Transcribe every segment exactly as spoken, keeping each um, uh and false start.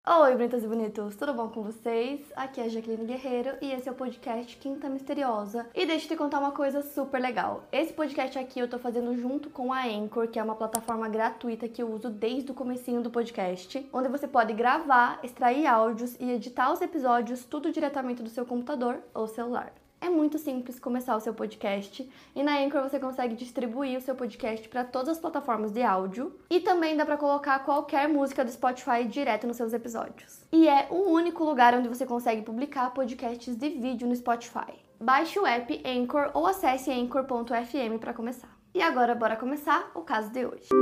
Oi, bonitas e bonitos, tudo bom com vocês? Aqui é a Jaqueline Guerreiro e esse é o podcast Quinta Misteriosa. E deixa eu te contar uma coisa super legal. Esse podcast aqui eu tô fazendo junto com a Anchor, que é uma plataforma gratuita que eu uso desde o comecinho do podcast, onde você pode gravar, extrair áudios e editar os episódios tudo diretamente do seu computador ou celular. É muito simples começar o seu podcast e na Anchor você consegue distribuir o seu podcast para todas as plataformas de áudio e também dá para colocar qualquer música do Spotify direto nos seus episódios. E é o único lugar onde você consegue publicar podcasts de vídeo no Spotify. Baixe o app Anchor ou acesse anchor ponto f m para começar. E agora bora começar o caso de hoje.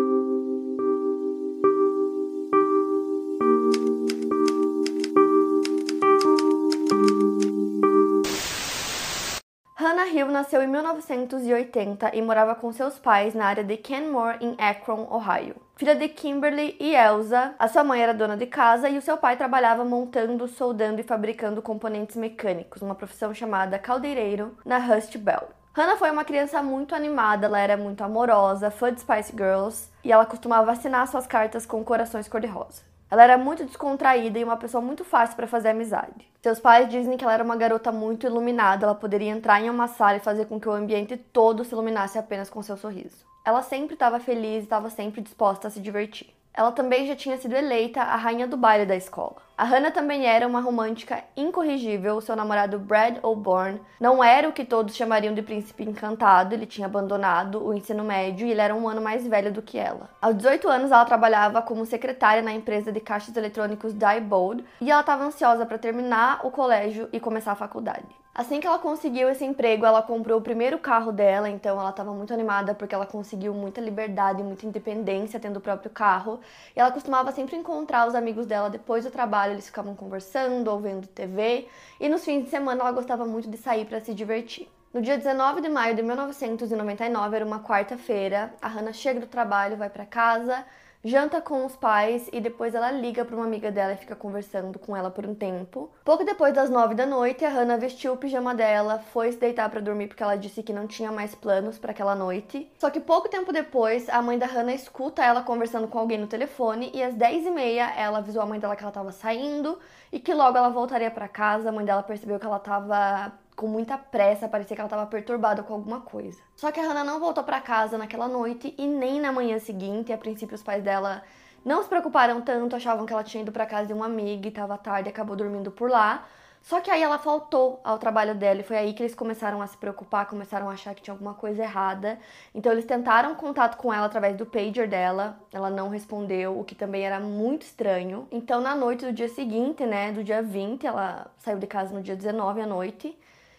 Hannah Hill nasceu em mil novecentos e oitenta e morava com seus pais na área de Kenmore, em Akron, Ohio. Filha de Kimberly e Elsa, a sua mãe era dona de casa e o seu pai trabalhava montando, soldando e fabricando componentes mecânicos, uma profissão chamada caldeireiro, na Rust Belt. Hannah foi uma criança muito animada, ela era muito amorosa, fã de Spice Girls e ela costumava assinar suas cartas com corações cor-de-rosa. Ela era muito descontraída e uma pessoa muito fácil para fazer amizade. Seus pais dizem que ela era uma garota muito iluminada, ela poderia entrar em uma sala e fazer com que o ambiente todo se iluminasse apenas com seu sorriso. Ela sempre estava feliz e estava sempre disposta a se divertir. Ela também já tinha sido eleita a rainha do baile da escola. A Hannah também era uma romântica incorrigível, seu namorado Brad O'Born não era o que todos chamariam de príncipe encantado, ele tinha abandonado o ensino médio e ele era um ano mais velho do que ela. Aos dezoito anos ela trabalhava como secretária na empresa de caixas eletrônicos Diebold e ela estava ansiosa para terminar o colégio e começar a faculdade. Assim que ela conseguiu esse emprego, ela comprou o primeiro carro dela, então ela estava muito animada porque ela conseguiu muita liberdade, muita independência tendo o próprio carro. E ela costumava sempre encontrar os amigos dela depois do trabalho, eles ficavam conversando ou vendo T V. E nos fins de semana ela gostava muito de sair para se divertir. No dia dezenove de maio de mil novecentos e noventa e nove, era uma quarta-feira, a Hannah chega do trabalho, vai para casa, janta com os pais e depois ela liga para uma amiga dela e fica conversando com ela por um tempo. Pouco depois das nove da noite, a Hannah vestiu o pijama dela, foi se deitar para dormir porque ela disse que não tinha mais planos para aquela noite. Só que pouco tempo depois, a mãe da Hannah escuta ela conversando com alguém no telefone e às dez e meia ela avisou a mãe dela que ela estava saindo e que logo ela voltaria para casa. A mãe dela percebeu que ela estava com muita pressa, parecia que ela estava perturbada com alguma coisa. Só que a Hannah não voltou para casa naquela noite e nem na manhã seguinte. A princípio os pais dela não se preocuparam tanto, achavam que ela tinha ido para casa de uma amiga e estava tarde e acabou dormindo por lá. Só que aí ela faltou ao trabalho dela e foi aí que eles começaram a se preocupar, começaram a achar que tinha alguma coisa errada. Então eles tentaram contato com ela através do pager dela, ela não respondeu, o que também era muito estranho. Então na noite do dia seguinte, né, do dia vinte, ela saiu de casa no dia dezenove à noite.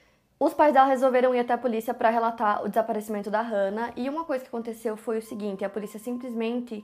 Os pais dela resolveram ir até a polícia para relatar o desaparecimento da Hannah. E uma coisa que aconteceu foi o seguinte, a polícia simplesmente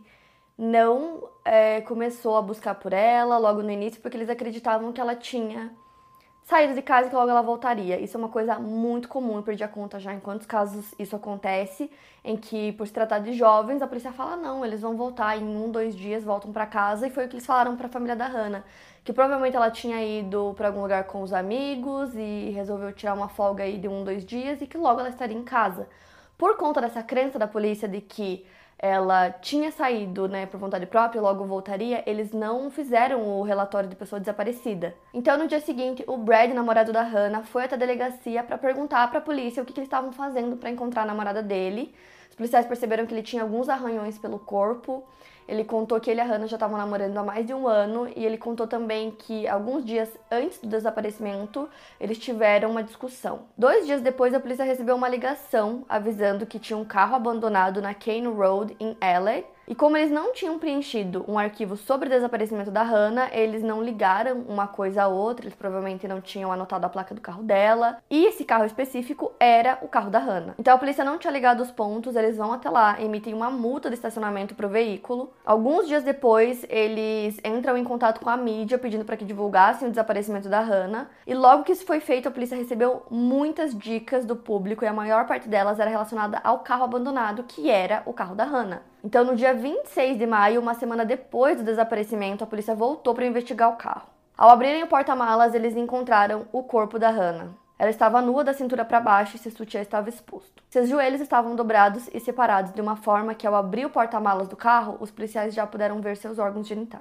não é, começou a buscar por ela logo no início, porque eles acreditavam que ela tinha saído de casa e que logo ela voltaria. Isso é uma coisa muito comum, eu perdi a conta já em quantos casos isso acontece, em que por se tratar de jovens, a polícia fala não, eles vão voltar em um, dois dias, voltam para casa, e foi o que eles falaram para a família da Hannah, que provavelmente ela tinha ido para algum lugar com os amigos e resolveu tirar uma folga aí de um, dois dias e que logo ela estaria em casa. Por conta dessa crença da polícia de que ela tinha saído, né, por vontade própria e logo voltaria, eles não fizeram o relatório de pessoa desaparecida. Então, no dia seguinte, o Brad, namorado da Hannah, foi até a delegacia para perguntar para a polícia o que, que eles estavam fazendo para encontrar a namorada dele. Os policiais perceberam que ele tinha alguns arranhões pelo corpo. Ele contou que ele e a Hannah já estavam namorando há mais de um ano e ele contou também que alguns dias antes do desaparecimento eles tiveram uma discussão. Dois dias depois, a polícia recebeu uma ligação avisando que tinha um carro abandonado na Kane Road, em L A. E como eles não tinham preenchido um arquivo sobre o desaparecimento da Hannah, eles não ligaram uma coisa a outra, eles provavelmente não tinham anotado a placa do carro dela. E esse carro específico era o carro da Hannah. Então a polícia não tinha ligado os pontos, eles vão até lá, emitem uma multa de estacionamento pro veículo. Alguns dias depois, eles entram em contato com a mídia pedindo para que divulgassem o desaparecimento da Hannah. E logo que isso foi feito, a polícia recebeu muitas dicas do público e a maior parte delas era relacionada ao carro abandonado, que era o carro da Hannah. Então, no dia vinte e seis de maio, uma semana depois do desaparecimento, a polícia voltou para investigar o carro. Ao abrirem o porta-malas, eles encontraram o corpo da Hannah. Ela estava nua da cintura para baixo e seu sutiã estava exposto. Seus joelhos estavam dobrados e separados de uma forma que, ao abrir o porta-malas do carro, os policiais já puderam ver seus órgãos genitais.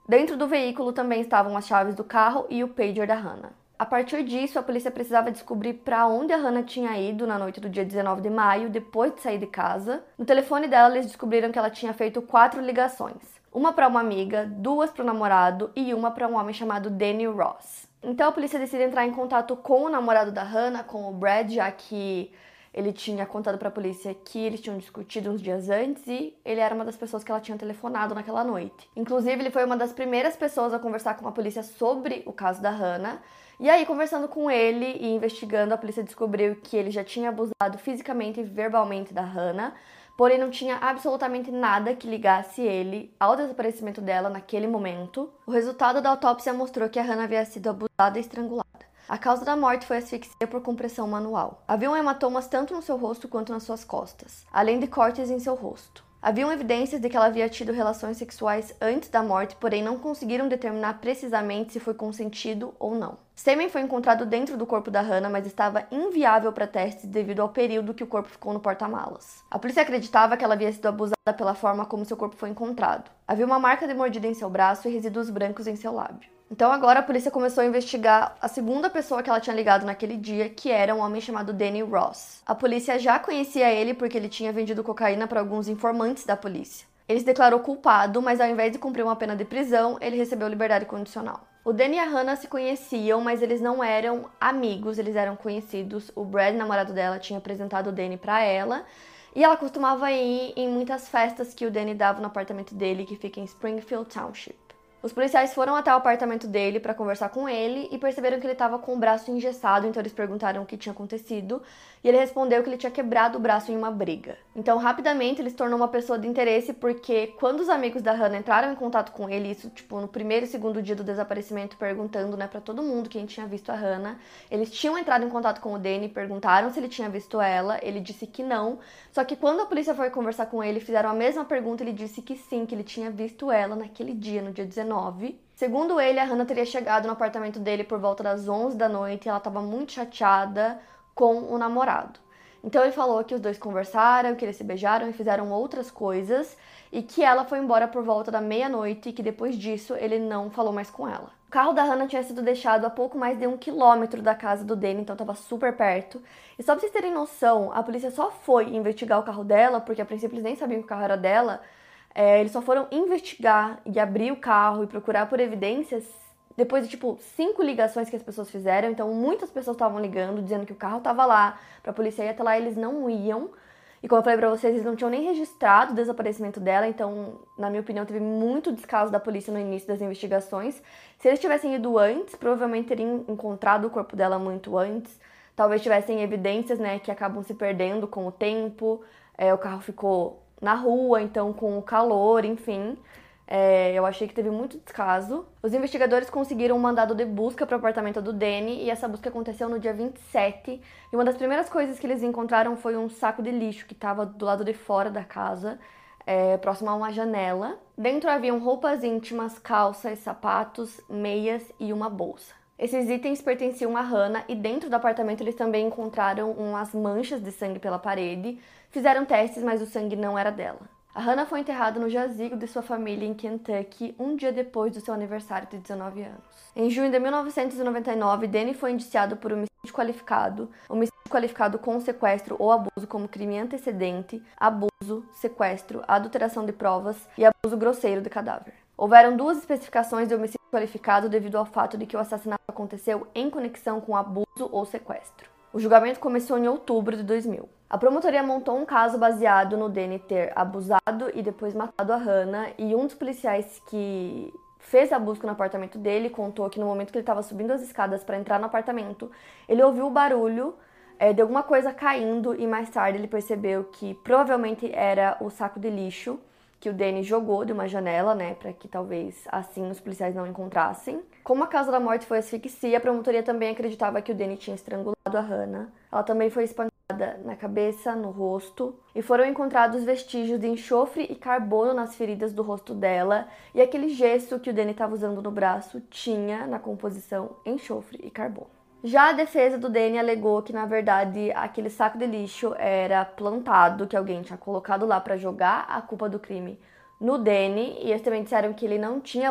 Dentro do veículo também estavam as chaves do carro e o pager da Hannah. A partir disso, a polícia precisava descobrir para onde a Hannah tinha ido na noite do dia dezenove de maio, depois de sair de casa. No telefone dela, eles descobriram que ela tinha feito quatro ligações. Uma para uma amiga, duas para o namorado e uma para um homem chamado Danny Ross. Então a polícia decide entrar em contato com o namorado da Hannah, com o Brad, já que ele tinha contado para a polícia que eles tinham discutido uns dias antes e ele era uma das pessoas que ela tinha telefonado naquela noite. Inclusive, ele foi uma das primeiras pessoas a conversar com a polícia sobre o caso da Hannah. E aí, conversando com ele e investigando, a polícia descobriu que ele já tinha abusado fisicamente e verbalmente da Hannah, porém não tinha absolutamente nada que ligasse ele ao desaparecimento dela naquele momento. O resultado da autópsia mostrou que a Hannah havia sido abusada e estrangulada. A causa da morte foi asfixia por compressão manual. Haviam hematomas tanto no seu rosto quanto nas suas costas, além de cortes em seu rosto. Haviam evidências de que ela havia tido relações sexuais antes da morte, porém não conseguiram determinar precisamente se foi consentido ou não. Sêmen foi encontrado dentro do corpo da Hannah, mas estava inviável para testes devido ao período que o corpo ficou no porta-malas. A polícia acreditava que ela havia sido abusada pela forma como seu corpo foi encontrado. Havia uma marca de mordida em seu braço e resíduos brancos em seu lábio. Então agora a polícia começou a investigar a segunda pessoa que ela tinha ligado naquele dia, que era um homem chamado Danny Ross. A polícia já conhecia ele porque ele tinha vendido cocaína para alguns informantes da polícia. Ele se declarou culpado, mas ao invés de cumprir uma pena de prisão, ele recebeu liberdade condicional. O Danny e a Hannah se conheciam, mas eles não eram amigos, eles eram conhecidos. O Brad, namorado dela, tinha apresentado o Danny para ela. E ela costumava ir em muitas festas que o Danny dava no apartamento dele, que fica em Springfield Township. Os policiais foram até o apartamento dele para conversar com ele e perceberam que ele estava com o braço engessado, então eles perguntaram o que tinha acontecido e ele respondeu que ele tinha quebrado o braço em uma briga. Então, rapidamente, ele se tornou uma pessoa de interesse porque quando os amigos da Hannah entraram em contato com ele, isso tipo no primeiro e segundo dia do desaparecimento, perguntando, né, para todo mundo quem tinha visto a Hannah, eles tinham entrado em contato com o Danny, perguntaram se ele tinha visto ela, ele disse que não. Só que quando a polícia foi conversar com ele, fizeram a mesma pergunta, ele disse que sim, que ele tinha visto ela naquele dia, no dia dezenove. Segundo ele, a Hannah teria chegado no apartamento dele por volta das onze da noite e ela estava muito chateada com o namorado. Então ele falou que os dois conversaram, que eles se beijaram e fizeram outras coisas e que ela foi embora por volta da meia-noite e que depois disso ele não falou mais com ela. O carro da Hannah tinha sido deixado a pouco mais de um quilômetro da casa do Danny, então estava super perto. E só pra vocês terem noção, a polícia só foi investigar o carro dela, porque a princípio eles nem sabiam que o carro era dela. É, eles só foram investigar e abrir o carro e procurar por evidências depois de, tipo, cinco ligações que as pessoas fizeram. Então, muitas pessoas estavam ligando, dizendo que o carro estava lá, pra polícia ir até lá, eles não iam. E como eu falei pra vocês, eles não tinham nem registrado o desaparecimento dela. Então, na minha opinião, teve muito descaso da polícia no início das investigações. Se eles tivessem ido antes, provavelmente teriam encontrado o corpo dela muito antes. Talvez tivessem evidências, né, que acabam se perdendo com o tempo. É, o carro ficou na rua, então com o calor, enfim. É, eu achei que teve muito descaso. Os investigadores conseguiram um mandado de busca para o apartamento do Danny e essa busca aconteceu no dia vinte e sete. E uma das primeiras coisas que eles encontraram foi um saco de lixo que estava do lado de fora da casa, é, próximo a uma janela. Dentro haviam roupas íntimas, calças, sapatos, meias e uma bolsa. Esses itens pertenciam a Hannah e dentro do apartamento eles também encontraram umas manchas de sangue pela parede. Fizeram testes, mas o sangue não era dela. A Hannah foi enterrada no jazigo de sua família em Kentucky um dia depois do seu aniversário de dezenove anos. Em junho de mil novecentos e noventa e nove, Danny foi indiciado por homicídio qualificado, homicídio qualificado com sequestro ou abuso como crime antecedente, abuso, sequestro, adulteração de provas e abuso grosseiro de cadáver. Houveram duas especificações de homicídio qualificado devido ao fato de que o assassinato aconteceu em conexão com abuso ou sequestro. O julgamento começou em outubro de dois mil. A promotoria montou um caso baseado no Danny ter abusado e depois matado a Hannah, e um dos policiais que fez a busca no apartamento dele contou que no momento que ele estava subindo as escadas para entrar no apartamento, ele ouviu o barulho é, de alguma coisa caindo e mais tarde ele percebeu que provavelmente era o saco de lixo que o Danny jogou de uma janela, né, para que talvez assim os policiais não encontrassem. Como a causa da morte foi asfixia, a promotoria também acreditava que o Danny tinha estrangulado a Hannah. Ela também foi espancada na cabeça, no rosto, e foram encontrados vestígios de enxofre e carbono nas feridas do rosto dela, e aquele gesso que o Danny estava usando no braço tinha na composição enxofre e carbono. Já a defesa do Danny alegou que, na verdade, aquele saco de lixo era plantado, que alguém tinha colocado lá para jogar a culpa do crime no Danny, e eles também disseram que ele não tinha abusado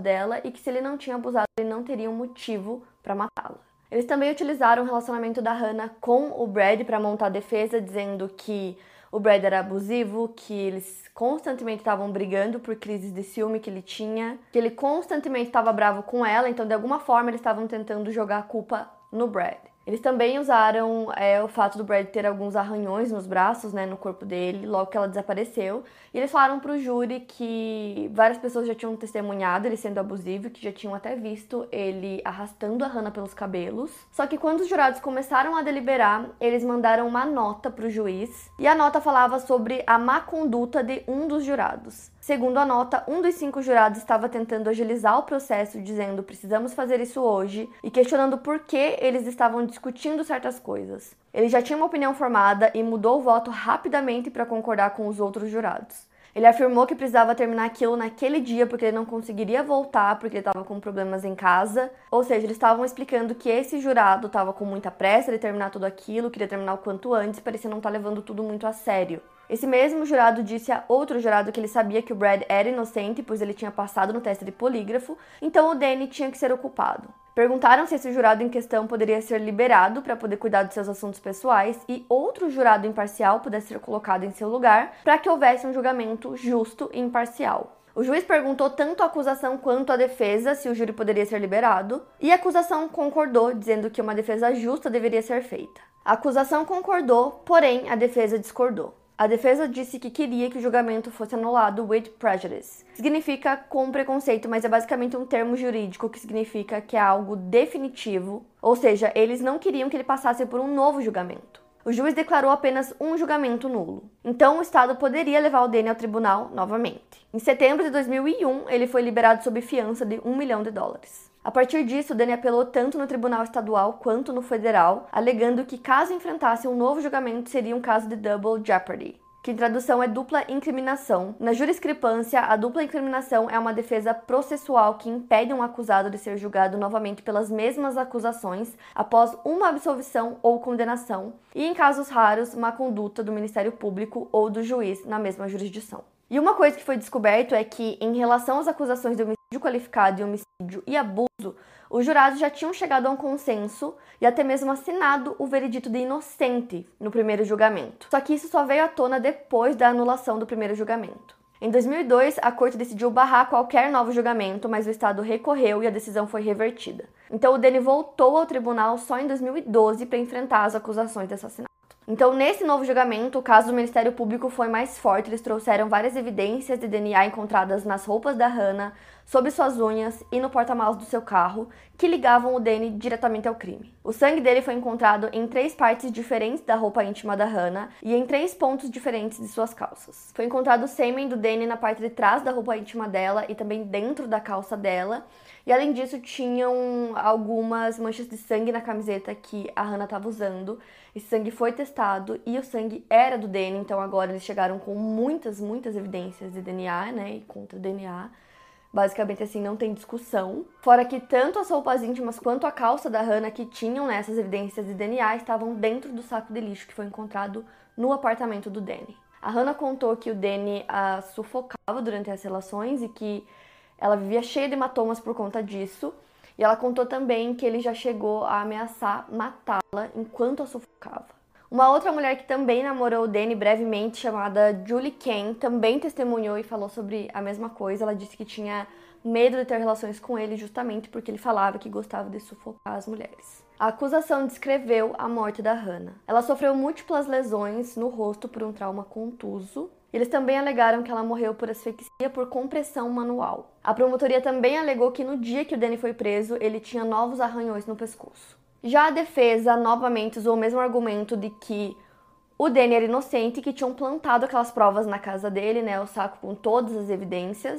dela e que se ele não tinha abusado, ele não teria um motivo para matá-la. Eles também utilizaram o relacionamento da Hannah com o Brad para montar a defesa, dizendo que o Brad era abusivo, que eles constantemente estavam brigando por crises de ciúme que ele tinha, que ele constantemente estava bravo com ela, então de alguma forma eles estavam tentando jogar a culpa no Brad. Eles também usaram é, o fato do Brad ter alguns arranhões nos braços, né, no corpo dele, logo que ela desapareceu. E eles falaram pro júri que várias pessoas já tinham testemunhado ele sendo abusivo, que já tinham até visto ele arrastando a Hannah pelos cabelos. Só que quando os jurados começaram a deliberar, eles mandaram uma nota pro juiz. E a nota falava sobre a má conduta de um dos jurados. Segundo a nota, um dos cinco jurados estava tentando agilizar o processo, dizendo precisamos fazer isso hoje, e questionando por que eles estavam discutindo certas coisas. Ele já tinha uma opinião formada e mudou o voto rapidamente para concordar com os outros jurados. Ele afirmou que precisava terminar aquilo naquele dia porque ele não conseguiria voltar porque ele estava com problemas em casa. Ou seja, eles estavam explicando que esse jurado estava com muita pressa de terminar tudo aquilo, queria terminar o quanto antes, parecia não estar levando tudo muito a sério. Esse mesmo jurado disse a outro jurado que ele sabia que o Brad era inocente, pois ele tinha passado no teste de polígrafo, então o Danny tinha que ser o culpado. Perguntaram se esse jurado em questão poderia ser liberado para poder cuidar dos seus assuntos pessoais e outro jurado imparcial pudesse ser colocado em seu lugar para que houvesse um julgamento justo e imparcial. O juiz perguntou tanto a acusação quanto a defesa se o júri poderia ser liberado, e a acusação concordou, dizendo que uma defesa justa deveria ser feita. A acusação concordou, porém a defesa discordou. A defesa disse que queria que o julgamento fosse anulado with prejudice. Significa com preconceito, mas é basicamente um termo jurídico que significa que é algo definitivo, ou seja, eles não queriam que ele passasse por um novo julgamento. O juiz declarou apenas um julgamento nulo. Então o Estado poderia levar o Danny ao tribunal novamente. Em setembro de dois mil e um, ele foi liberado sob fiança de um milhão de dólares. A partir disso, o Danny apelou tanto no tribunal estadual quanto no federal, alegando que caso enfrentasse um novo julgamento seria um caso de double jeopardy, que em tradução é dupla incriminação. Na jurisprudência, a dupla incriminação é uma defesa processual que impede um acusado de ser julgado novamente pelas mesmas acusações após uma absolvição ou condenação, e em casos raros, má conduta do Ministério Público ou do juiz na mesma jurisdição. E uma coisa que foi descoberto é que, em relação às acusações de homicídio qualificado e homicídio e abuso, os jurados já tinham chegado a um consenso e até mesmo assinado o veredito de inocente no primeiro julgamento. Só que isso só veio à tona depois da anulação do primeiro julgamento. Em dois mil e dois, a corte decidiu barrar qualquer novo julgamento, mas o Estado recorreu e a decisão foi revertida. Então o Danny voltou ao tribunal só em dois mil e doze para enfrentar as acusações de assassinato. Então, nesse novo julgamento, o caso do Ministério Público foi mais forte. Eles trouxeram várias evidências de D N A encontradas nas roupas da Hannah, sob suas unhas e no porta-malas do seu carro, que ligavam o Danny diretamente ao crime. O sangue dele foi encontrado em três partes diferentes da roupa íntima da Hannah e em três pontos diferentes de suas calças. Foi encontrado o sêmen do Danny na parte de trás da roupa íntima dela e também dentro da calça dela. E além disso, tinham algumas manchas de sangue na camiseta que a Hannah estava usando. Esse sangue foi testado e o sangue era do Danny, então agora eles chegaram com muitas, muitas evidências de D N A, né, e contra D N A. Basicamente, assim, não tem discussão. Fora que tanto as roupas íntimas quanto a calça da Hannah que tinham nessas evidências de D N A estavam dentro do saco de lixo que foi encontrado no apartamento do Danny. A Hannah contou que o Danny a sufocava durante as relações e que ela vivia cheia de hematomas por conta disso. E ela contou também que ele já chegou a ameaçar matá-la enquanto a sufocava. Uma outra mulher que também namorou o Danny brevemente, chamada Julie Kane, também testemunhou e falou sobre a mesma coisa. Ela disse que tinha medo de ter relações com ele justamente porque ele falava que gostava de sufocar as mulheres. A acusação descreveu a morte da Hannah. Ela sofreu múltiplas lesões no rosto por um trauma contuso. Eles também alegaram que ela morreu por asfixia por compressão manual. A promotoria também alegou que no dia que o Danny foi preso, ele tinha novos arranhões no pescoço. Já a defesa novamente usou o mesmo argumento de que o Danny era inocente e que tinham plantado aquelas provas na casa dele, né, o saco com todas as evidências.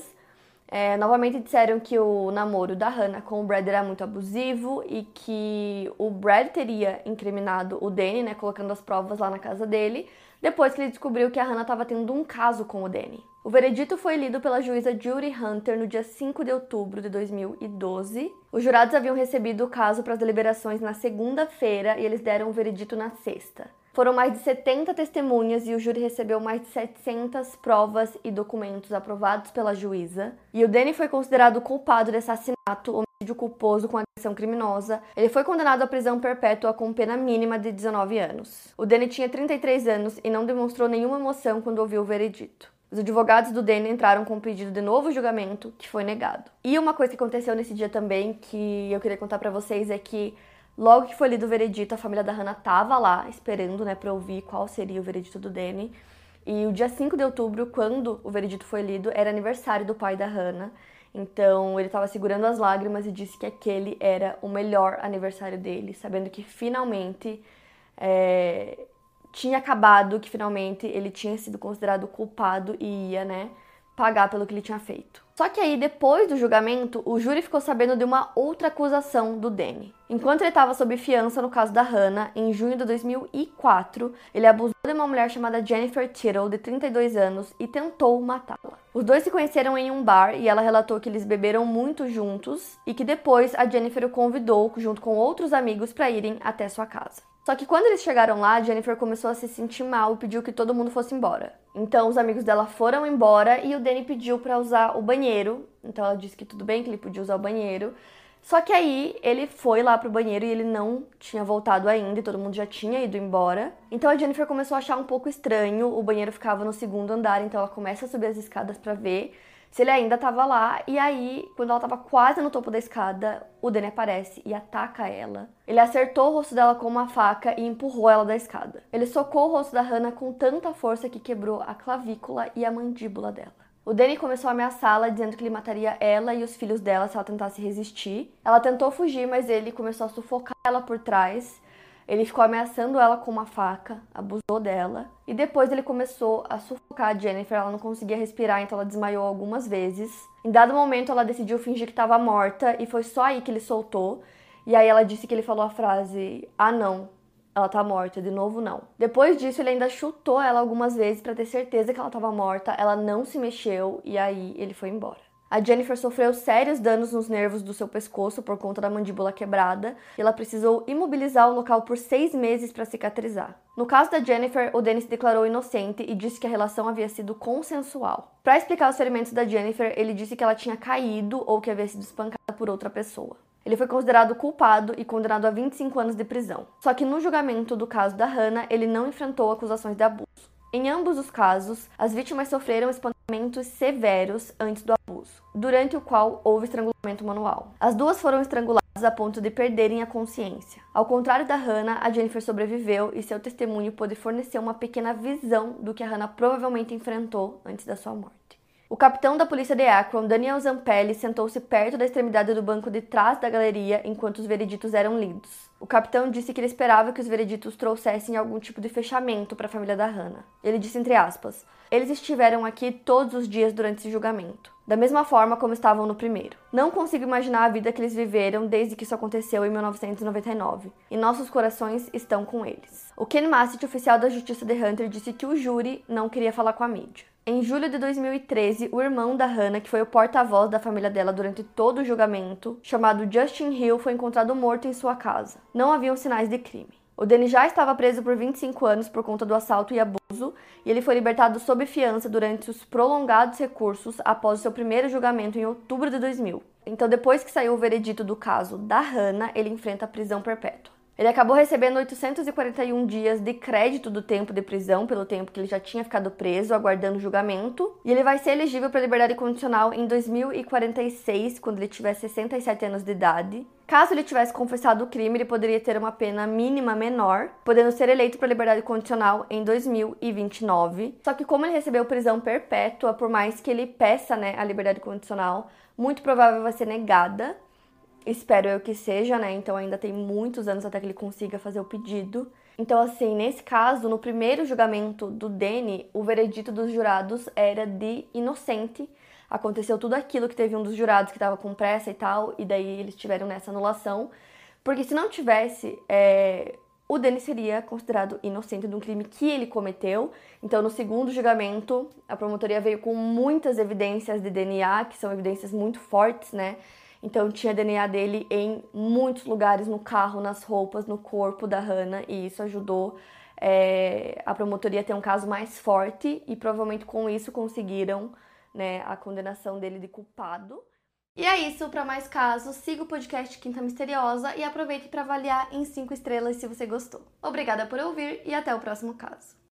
É, novamente disseram que o namoro da Hannah com o Brad era muito abusivo e que o Brad teria incriminado o Danny, né, colocando as provas lá na casa dele, depois que ele descobriu que a Hannah estava tendo um caso com o Danny. O veredito foi lido pela juíza Judy Hunter no dia cinco de outubro de dois mil e doze. Os jurados haviam recebido o caso para as deliberações na segunda-feira e eles deram o veredito na sexta. Foram mais de setenta testemunhas e o júri recebeu mais de setecentas provas e documentos aprovados pela juíza. E o Danny foi considerado culpado de assassinato, homicídio culposo com agressão criminosa. Ele foi condenado à prisão perpétua com pena mínima de dezenove anos. O Danny tinha trinta e três anos e não demonstrou nenhuma emoção quando ouviu o veredito. Os advogados do Danny entraram com um pedido de novo julgamento, que foi negado. E uma coisa que aconteceu nesse dia também, que eu queria contar pra vocês, é que logo que foi lido o veredito, a família da Hannah tava lá, esperando, né, pra ouvir qual seria o veredito do Danny. E o dia cinco de outubro, quando o veredito foi lido, era aniversário do pai da Hannah. Então, ele tava segurando as lágrimas e disse que aquele era o melhor aniversário dele, sabendo que finalmente é, tinha acabado, que finalmente ele tinha sido considerado culpado e ia, né, pagar pelo que ele tinha feito. Só que aí, depois do julgamento, o júri ficou sabendo de uma outra acusação do Danny. Enquanto ele estava sob fiança no caso da Hannah, em junho de dois mil e quatro, ele abusou de uma mulher chamada Jennifer Tittle, de trinta e dois anos, e tentou matá-la. Os dois se conheceram em um bar e ela relatou que eles beberam muito juntos e que depois a Jennifer o convidou, junto com outros amigos, para irem até sua casa. Só que quando eles chegaram lá, Jennifer começou a se sentir mal e pediu que todo mundo fosse embora. Então os amigos dela foram embora e o Danny pediu para usar o banheiro. Então ela disse que tudo bem, que ele podia usar o banheiro. Só que aí ele foi lá pro banheiro e ele não tinha voltado ainda e todo mundo já tinha ido embora. Então a Jennifer começou a achar um pouco estranho. O banheiro ficava no segundo andar, então ela começa a subir as escadas para ver se ele ainda estava lá, e aí, quando ela estava quase no topo da escada, o Danny aparece e ataca ela. Ele acertou o rosto dela com uma faca e empurrou ela da escada. Ele socou o rosto da Hannah com tanta força que quebrou a clavícula e a mandíbula dela. O Danny começou a ameaçá-la, dizendo que ele mataria ela e os filhos dela se ela tentasse resistir. Ela tentou fugir, mas ele começou a sufocar ela por trás. Ele ficou ameaçando ela com uma faca, abusou dela. E depois ele começou a sufocar a Jennifer, ela não conseguia respirar, então ela desmaiou algumas vezes. Em dado momento, ela decidiu fingir que estava morta e foi só aí que ele soltou. E aí ela disse que ele falou a frase, ah não, ela tá morta, de novo não. Depois disso, ele ainda chutou ela algumas vezes para ter certeza que ela estava morta, ela não se mexeu e aí ele foi embora. A Jennifer sofreu sérios danos nos nervos do seu pescoço por conta da mandíbula quebrada e ela precisou imobilizar o local por seis meses para cicatrizar. No caso da Jennifer, o Danny se declarou inocente e disse que a relação havia sido consensual. Para explicar os ferimentos da Jennifer, ele disse que ela tinha caído ou que havia sido espancada por outra pessoa. Ele foi considerado culpado e condenado a vinte e cinco anos de prisão. Só que no julgamento do caso da Hannah, ele não enfrentou acusações de abuso. Em ambos os casos, as vítimas sofreram espancamentos severos antes do abuso, durante o qual houve estrangulamento manual. As duas foram estranguladas a ponto de perderem a consciência. Ao contrário da Hannah, a Jennifer sobreviveu e seu testemunho pôde fornecer uma pequena visão do que a Hannah provavelmente enfrentou antes da sua morte. O capitão da polícia de Akron, Daniel Zampelli, sentou-se perto da extremidade do banco de trás da galeria enquanto os vereditos eram lidos. O capitão disse que ele esperava que os vereditos trouxessem algum tipo de fechamento para a família da Hannah. Ele disse entre aspas, eles estiveram aqui todos os dias durante esse julgamento, da mesma forma como estavam no primeiro. Não consigo imaginar a vida que eles viveram desde que isso aconteceu em mil novecentos e noventa e nove, e nossos corações estão com eles. O Ken Massett, oficial da justiça de Hunter, disse que o júri não queria falar com a mídia. Em julho de dois mil e treze, o irmão da Hannah, que foi o porta-voz da família dela durante todo o julgamento, chamado Justin Hill, foi encontrado morto em sua casa. Não haviam sinais de crime. O Danny já estava preso por vinte e cinco anos por conta do assalto e abuso, e ele foi libertado sob fiança durante os prolongados recursos após o seu primeiro julgamento em outubro de dois mil. Então, depois que saiu o veredito do caso da Hannah, ele enfrenta a prisão perpétua. Ele acabou recebendo oitocentos e quarenta e um dias de crédito do tempo de prisão, pelo tempo que ele já tinha ficado preso, aguardando julgamento. E ele vai ser elegível para liberdade condicional em dois mil e quarenta e seis, quando ele tiver sessenta e sete anos de idade. Caso ele tivesse confessado o crime, ele poderia ter uma pena mínima menor, podendo ser eleito para liberdade condicional em dois mil e vinte e nove. Só que como ele recebeu prisão perpétua, por mais que ele peça, né, a liberdade condicional, muito provável vai ser negada. Espero eu que seja, né? Então ainda tem muitos anos até que ele consiga fazer o pedido. Então, assim, nesse caso, no primeiro julgamento do Danny, o veredito dos jurados era de inocente. Aconteceu tudo aquilo que teve um dos jurados que estava com pressa e tal, e daí eles tiveram nessa anulação. Porque se não tivesse, é... o Danny seria considerado inocente de um crime que ele cometeu. Então, no segundo julgamento, a promotoria veio com muitas evidências de D N A, que são evidências muito fortes, né? Então, tinha D N A dele em muitos lugares, no carro, nas roupas, no corpo da Hannah, e isso ajudou é, a promotoria ter um caso mais forte e provavelmente com isso conseguiram, né, a condenação dele de culpado. E é isso, para mais casos, siga o podcast Quinta Misteriosa e aproveite para avaliar em cinco estrelas se você gostou. Obrigada por ouvir e até o próximo caso.